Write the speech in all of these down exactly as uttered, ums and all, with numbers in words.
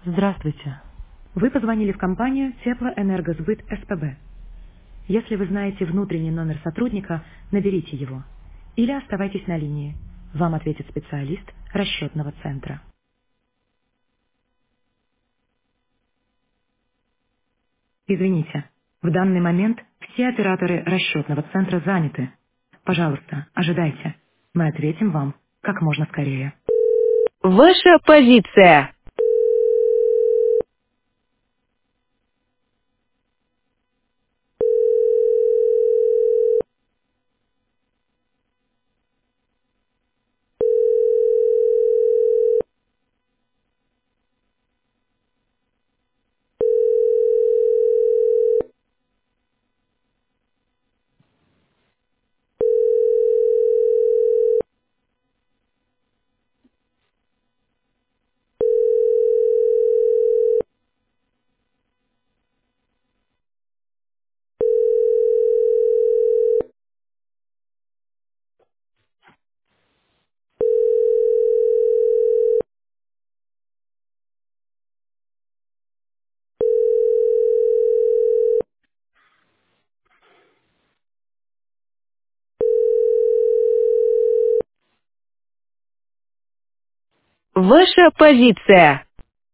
Здравствуйте. Вы позвонили в компанию Теплоэнергосбыт СПБ. Если вы знаете внутренний номер сотрудника, наберите его. Или оставайтесь на линии. Вам ответит специалист расчетного центра. Извините, в данный момент все операторы расчетного центра заняты. Пожалуйста, ожидайте. Мы ответим вам как можно скорее. Ваша позиция. Ваша позиция.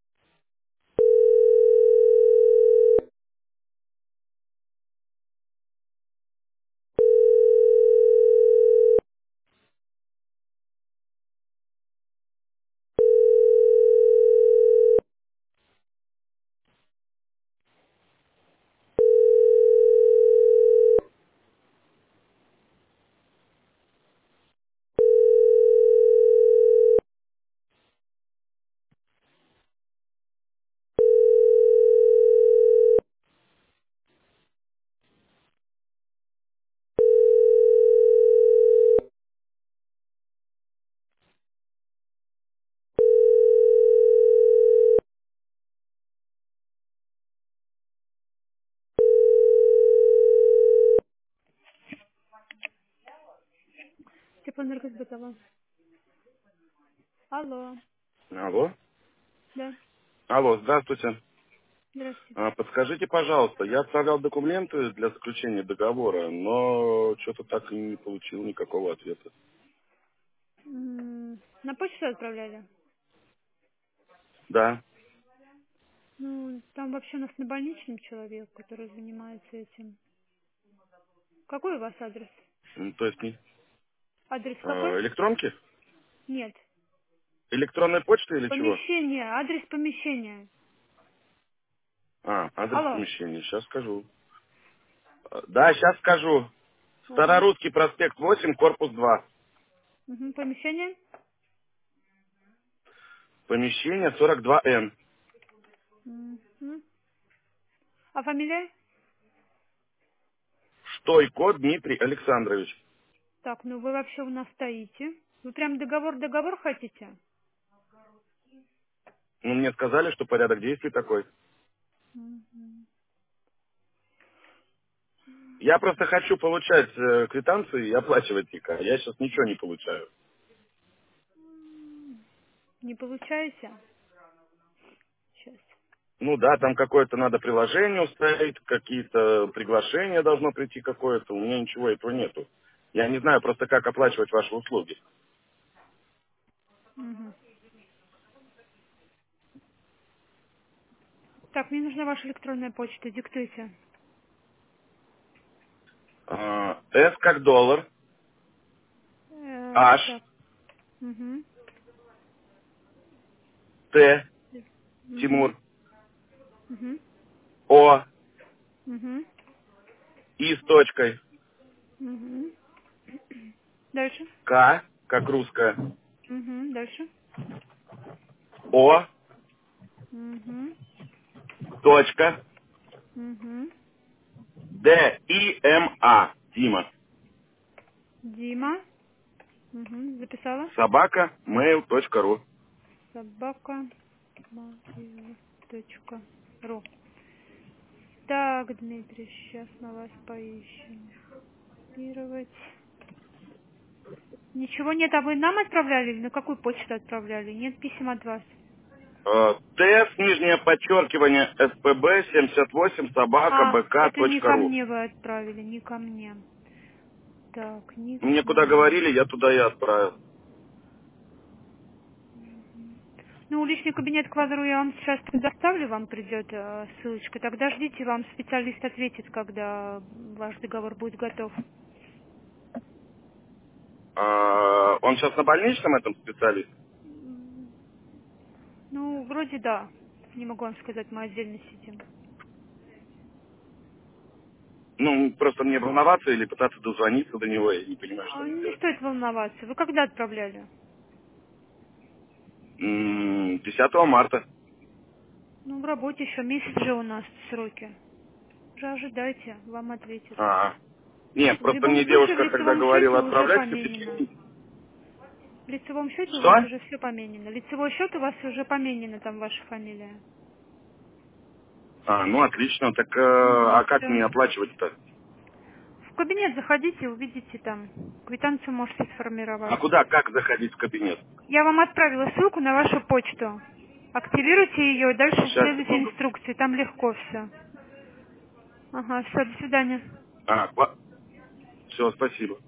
Теплоэнергосбытова. Алло. Алло. Да. Алло, здравствуйте. Здравствуйте. А, Подскажите, пожалуйста, я отправлял документы для заключения договора, но что-то так и не получил никакого ответа. М, На почту отправляли? Да, Ну, там вообще у нас на больничном человек, который занимается этим. Какой у вас адрес? м, то есть не... Адрес а, какой? электронки? Нет. Электронной почты или чего? Помещение. Адрес помещения. А, адрес Алло. помещения, сейчас скажу. А, Да, сейчас скажу. Ага. Старорусский проспект восемь, корпус два. Мгм. Помещение? Помещение сорок два эн. Мгм. А фамилия? Штойко Дмитрий Александрович. Так, ну вы вообще у нас стоите. Вы прям договор-договор хотите? Ну, мне сказали, что порядок действий такой. Мгм. Я просто хочу получать э, квитанции и оплачивать их, а я сейчас ничего не получаю. Не получаете? Сейчас. Ну да, там какое-то надо приложение установить, какие-то приглашения должно прийти какое-то. У меня ничего этого нету. Я не знаю просто, как оплачивать ваши услуги. Мгм. Так, мне нужна ваша электронная почта. Диктуйте. А, S как доллар, Э, H, так. Угу. T, Угу. Тимур, Угу. O, Угу. I с точкой, Угу. Дальше. К, как русская, Угу. Дальше. О, Угу. точка, Угу. Д, И, М, А, Дима, Дима. Угу. Записала. собака, mail точка ру. Собака. Точка. Ру. Так, Дмитрий, сейчас мы вас поищем. Копировать. Ничего нет, а вы нам отправляли или на какую почту отправляли? Нет писем от вас. Э, ТС, нижнее подчеркивание, СПБ, семьдесят восемь, собака, А, БК, это не точка ко ру. мне вы отправили, не ко мне. Так, ник Мне куда номер. говорили, я туда и отправил. Ну, личный кабинет Квадру я вам сейчас предоставлю, вам придет э, ссылочка. Тогда ждите, вам специалист ответит, когда ваш договор будет готов. А, он сейчас на больничном, этом специалист? М, Ну, вроде да. Не могу вам сказать, мы отдельно сидим. Ну, просто мне волноваться или пытаться дозвониться до него, я не понимаю, что А, мне не делать. стоит волноваться. Вы когда отправляли? М, десятого марта. Ну, в работе еще месяц же у нас сроки. Уже ожидайте, вам ответят. А, нет, В просто любом мне случае в девушка, когда лицевом говорила счете уже отправлять, поменено. впечатление. В лицевом счете у Что? вас уже все поменено. Лицевой счет у вас уже поменено, там ваша фамилия. А, ну отлично, так э, Угу, а как все. мне оплачивать-то? В кабинет заходите, увидите там. Квитанцию можете А сформировать. куда, как заходить в кабинет? Я вам отправила ссылку на вашу почту. Активируйте ее, дальше Сейчас, следуйте секунду. инструкции, там легко все. Ага, все, до свидания. А, все, спасибо.